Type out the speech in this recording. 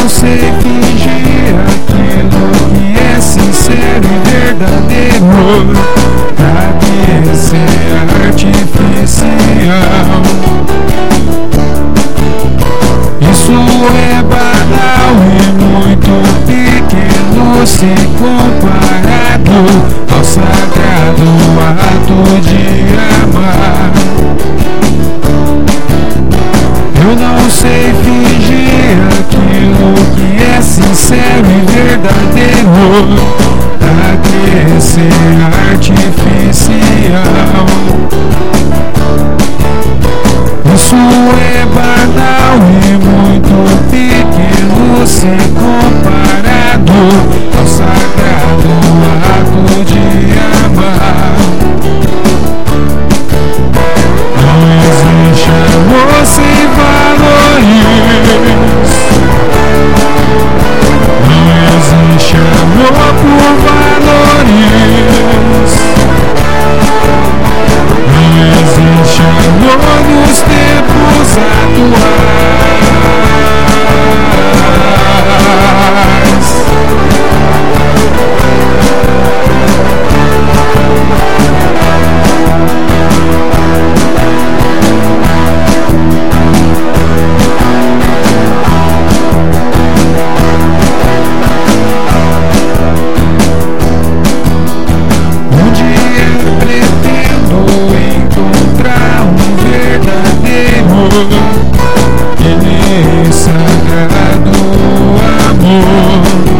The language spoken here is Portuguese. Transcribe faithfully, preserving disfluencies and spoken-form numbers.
não sei fingir aquilo que é sincero e verdadeiro, pra que ser artificial? Isso é banal e muito pequeno se comparado ao sagrado ato de amar. Eu não sei fingir aquilo que é sincero e verdadeiro, pra que ser artificial? Isso é banal e muito pequeno se comparado ao sagrado ato de amar. Não existe amor sem valores, não existe amor por valores, não existe amor nos tempos atuais. Um dia pretendo encontrar um verdadeiro e sagrado amor.